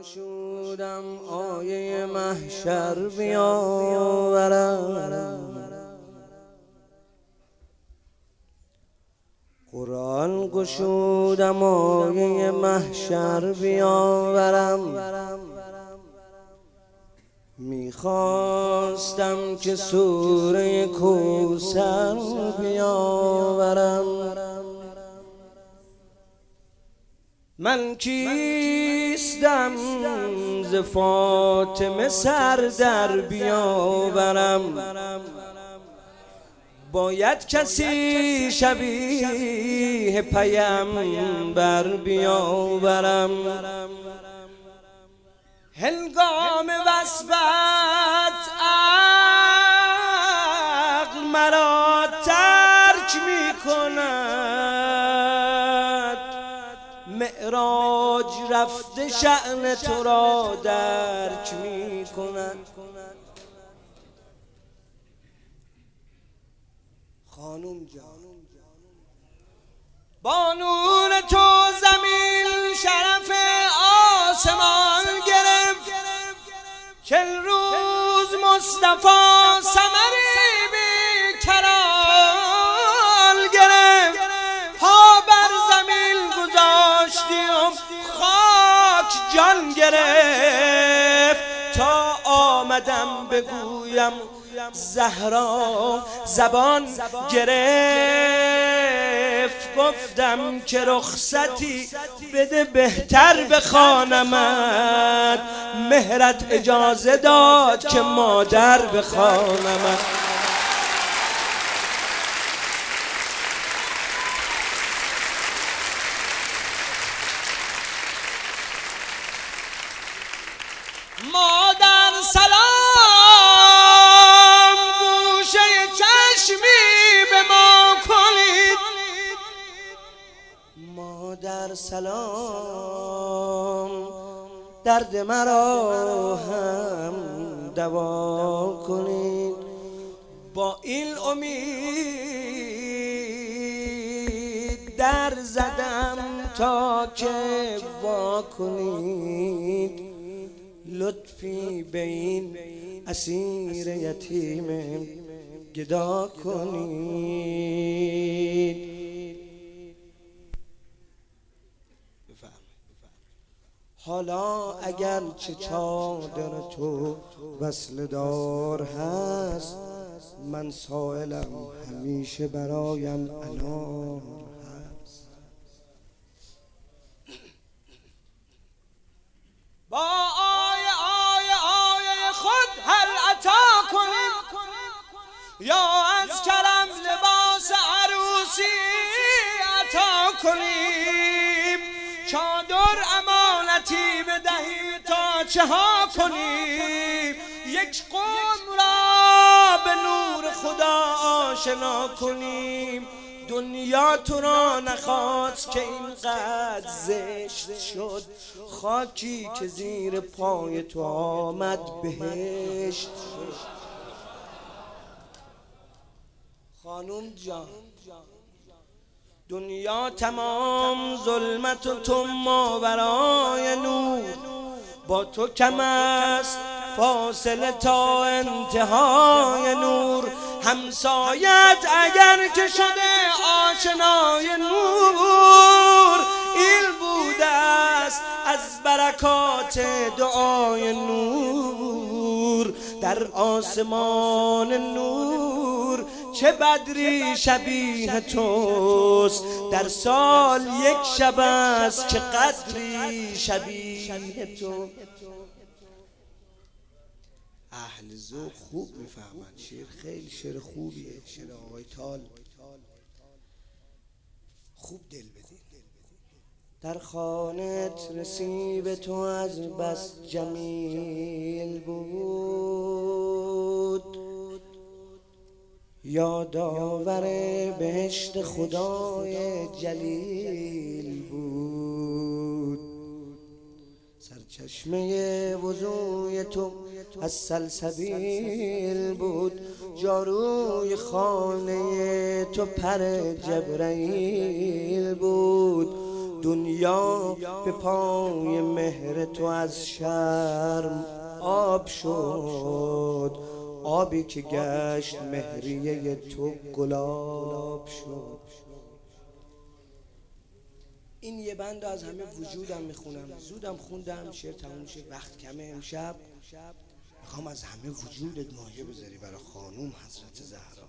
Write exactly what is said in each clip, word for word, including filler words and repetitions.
گشودم آیه محشر بیاورم، قرآن گشودم آیه محشر بیاورم. میخواستم که سوره کوثر بیاورم. من کیستم ز فاطمه سر در بیاورم، باید کسی شبیه پیامبر بیاورم. هنگام وصفت عقل مرا ترک می کند، معراج رفته شأن تو را درک می کند. خانم جان، با نور تو زمین شرف آسمان گرفت، چل روز مصطفی ثمری بی کرال گرفت. پا بر زمین گذاشتی و خاک جان گرفت، تا آمدم بگویم زهرا زبان گرفت. گفتم که رخصتی بده بهتر بخوانمت، مهرت اجازه داد که مادر بخوانمت. مادر سلام، گوشه چشمی به ما کنید. مادر سلام، درد مرا هم دوا کنید. با این امید در زدم تا که وا کنید. لطفی به این اسیر یتیم گدا کنید. حالا اگر چه چادر تو وصل دار هست، من سائلم همیشه برایم انار هست. با آیه آیه آیه خود هل عطا کنید، یا از کرم لباس عروسی عطا کنیم. چادر امانتی بدهیم تا چه ها کنیم، یک قوم را به نور خدا آشنا کنیم. دنیا تو را نخواست که اینقدر زشت شد، خاکی که زیر پای تو آمد بهشت شد. خانم جان، دنیا تمام ظلمت و تو ماورای نور، با تو کم است فاصله تا انتهای نور. همسایت اگر که شده آشنای نور، این بوده است از برکات دعای نور. در آسمان نور چه بدری شبیه توست، در سال یک شب است که قدری شبیه تو. اهل ذوق خوب میفهمن، شعر خیلی شعر خوبیه. شعر آقای تال خوب دل بدید. در خانت نصیب تو از بس جمیل بود، یادآور بهشت خدای جلیل بود. سرچشمه وضوی تو از سلسبیل بود، جاروی خانه تو پر جبرائیل بود. دنیا به پای مهر تو از شرم آب شد، آبی که گشت مهریه تو گلاب شد. این یه بند از همه وجودم میخونم، زودم خوندم، شعر تموم شد، وقت کمه. امشب میخوام از همه وجودت مایه بذاری برای خانوم حضرت زهرا.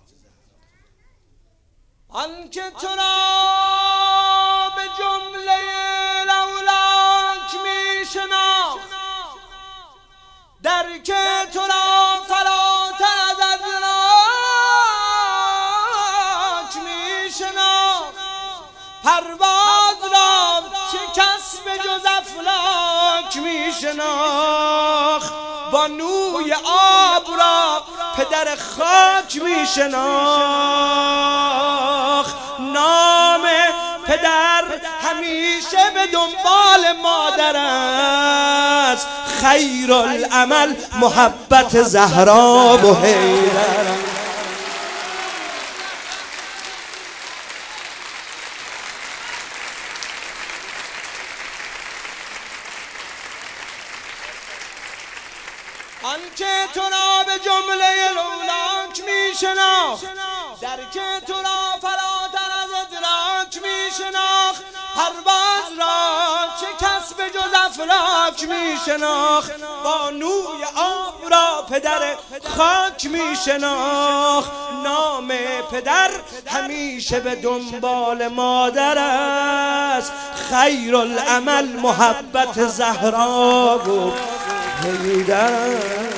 آنکه تو را به جمله لولاک میشناخت، درک تو را فراتر از ادراک میشناخت، پرواز را چه کس به جز افلاک میشناخت، بانوی آب را پدر خاک میشناخت. نام پدر همیشه به دنبال مادر است، خیر العمل محبت زهرا و حیدر. آنکه تو را به جمله لولاک میشناخت، درک تو را فراتر از ادراک میشناخت، پرواز را چه کس به جز افلاک میشناخت، بانوی آب را پدر خاک میشناخت. نام پدر همیشه به دنبال مادر است، خیر العمل محبت زهرا و حیدر.